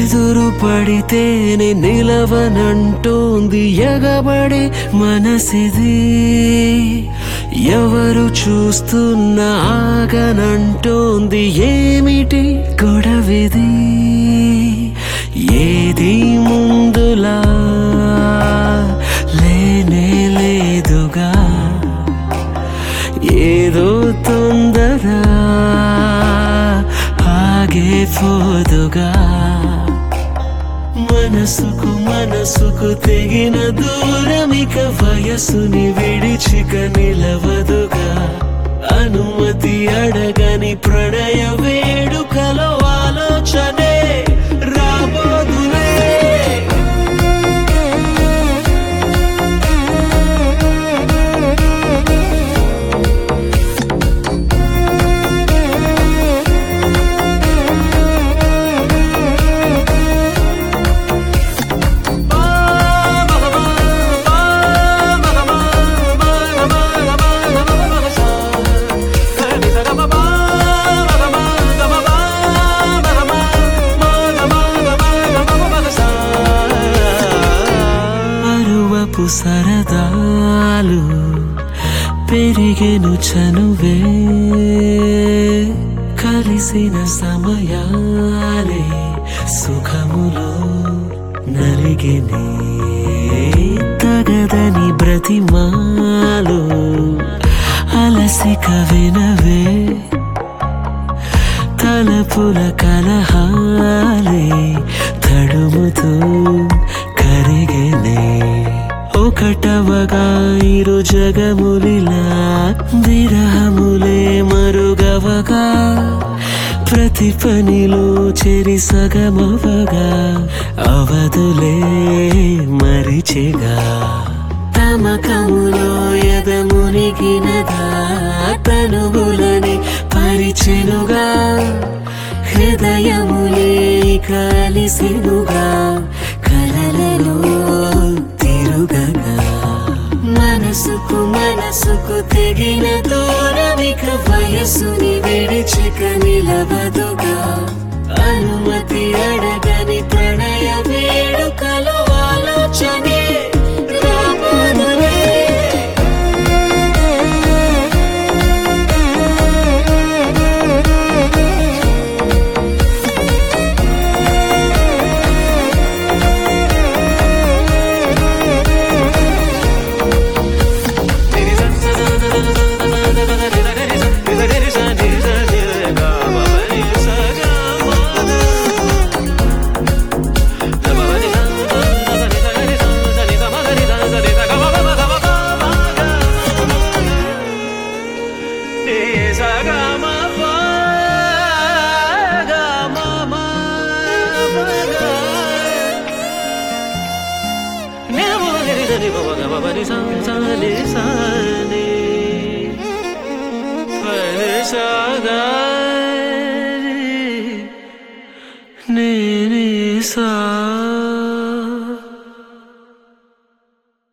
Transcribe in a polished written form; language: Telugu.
ఎదురు పడితేనే నిలవనంటోంది ఎగబడే మనసిది. ఎవరు చూస్తున్నా ఆగనంటోంది ఏమిటి గొడవిది. ఏది ముందులా లేనే లేదుగా, ఏదో తొందర ఆగేపోదుగా. మనసుకు తెగిన దూరమిక వయసుని విడిచిక నిలవదుగా. అనుమతి అడగని ప్రణయ వేడుకలో ఆలోచనే రాబోదులే. సరదాలు పెరిగెను చనువే, కలిసిన సమయాలే సుఖములో నలిగినే. తగదని బ్రతిమాలు అలసిక వినవే, తలపుల కలహాలే తడుముతూ కరిగెనే. ఒకటవగా ఇరు జగములిలా విరహములే మరుగవగా. ప్రతి పనిలో చెరి సగమవగా అవదులే మరిచెగా. తమకములో ఎదమునిగినదా తనువులని పరిచెనుగా. హృదయములే కలిసెనుగా కలలలో తిరుగగా. మనసుకు తెగిన దూరమిక వయసుని విడిచిక నిలవదుగా. అనుమతి అడగని ప్రణయ వేడుకలో ఆలోచనే రాబోదులే. నేనే సా